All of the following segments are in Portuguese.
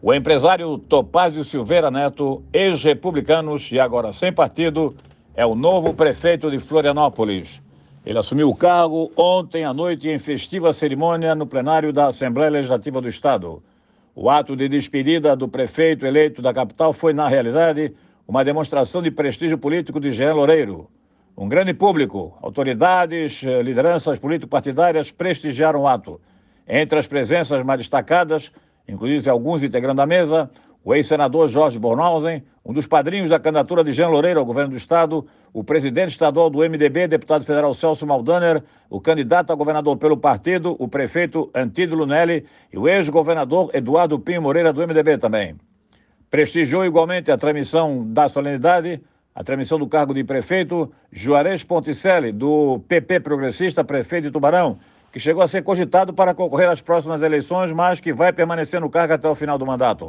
O empresário Topázio Silveira Neto, ex-republicanos e agora sem partido, é o novo prefeito de Florianópolis. Ele assumiu o cargo ontem à noite em festiva cerimônia no plenário da Assembleia Legislativa do Estado. O ato de despedida do prefeito eleito da capital foi, na realidade, uma demonstração de prestígio político de Jean Loureiro. Um grande público, autoridades, lideranças político-partidárias prestigiaram o ato. Entre as presenças mais destacadas, inclusive alguns integrantes da mesa, o ex-senador Jorge Bornhausen, um dos padrinhos da candidatura de Jean Loureiro ao governo do Estado, o presidente estadual do MDB, deputado federal Celso Maldaner, o candidato a governador pelo partido, o prefeito Antídio Lunelli e o ex-governador Eduardo Pinho Moreira, do MDB também. Prestigiou igualmente a transmissão da solenidade, a transmissão do cargo de prefeito, Juarez Ponticelli, do PP Progressista, prefeito de Tubarão, que chegou a ser cogitado para concorrer às próximas eleições, mas que vai permanecer no cargo até o final do mandato.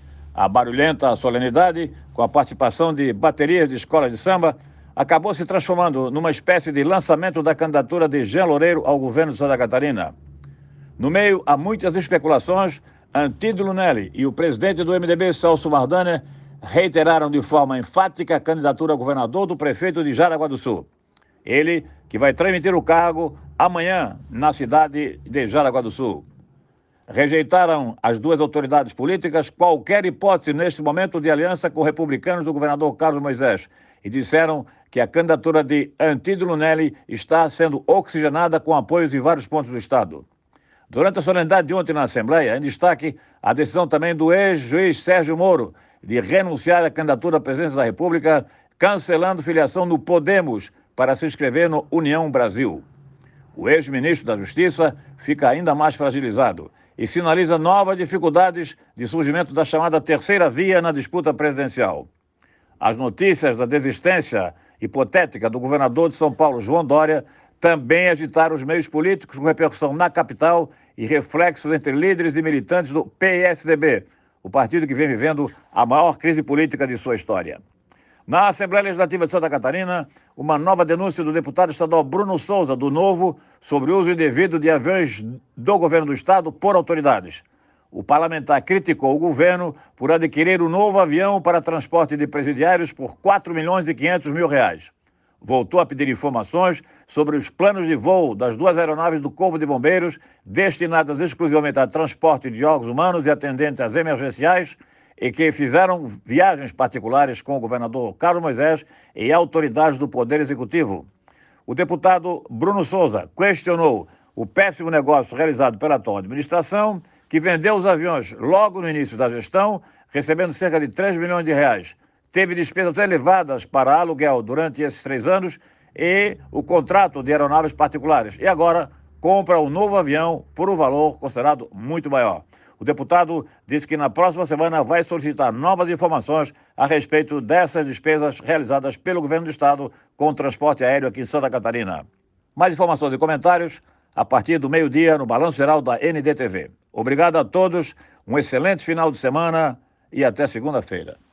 A barulhenta solenidade, com a participação de baterias de escola de samba, acabou se transformando numa espécie de lançamento da candidatura de Jean Loureiro ao governo de Santa Catarina. No meio, há muitas especulações. Antídio Lunelli e o presidente do MDB, Celso Maldaner, reiteraram de forma enfática a candidatura a governador do prefeito de Jaraguá do Sul. Ele que vai transmitir o cargo amanhã na cidade de Jaraguá do Sul. Rejeitaram as duas autoridades políticas qualquer hipótese neste momento de aliança com republicanos do governador Carlos Moisés e disseram que a candidatura de Antídio Lunelli está sendo oxigenada com apoios em vários pontos do Estado. Durante a solenidade de ontem na Assembleia, em destaque a decisão também do ex-juiz Sérgio Moro de renunciar à candidatura à presidência da República, cancelando filiação no Podemos para se inscrever no União Brasil. O ex-ministro da Justiça fica ainda mais fragilizado e sinaliza novas dificuldades de surgimento da chamada terceira via na disputa presidencial. As notícias da desistência hipotética do governador de São Paulo, João Dória, também agitaram os meios políticos com repercussão na capital e reflexos entre líderes e militantes do PSDB, o partido que vem vivendo a maior crise política de sua história. Na Assembleia Legislativa de Santa Catarina, uma nova denúncia do deputado estadual Bruno Souza, do Novo, sobre o uso indevido de aviões do governo do Estado por autoridades. O parlamentar criticou o governo por adquirir um novo avião para transporte de presidiários por R$ 4.500.000. Voltou a pedir informações sobre os planos de voo das duas aeronaves do Corpo de Bombeiros, destinadas exclusivamente a transporte de órgãos humanos e atendentes às emergenciais, e que fizeram viagens particulares com o governador Carlos Moisés e autoridades do Poder Executivo. O deputado Bruno Souza questionou o péssimo negócio realizado pela atual administração, que vendeu os aviões logo no início da gestão, recebendo cerca de R$ 3 milhões. Teve despesas elevadas para aluguel durante esses 3 anos e o contrato de aeronaves particulares. E agora compra um novo avião por um valor considerado muito maior. O deputado disse que na próxima semana vai solicitar novas informações a respeito dessas despesas realizadas pelo governo do Estado com o transporte aéreo aqui em Santa Catarina. Mais informações e comentários a partir do meio-dia no Balanço Geral da NDTV. Obrigado a todos, um excelente final de semana e até segunda-feira.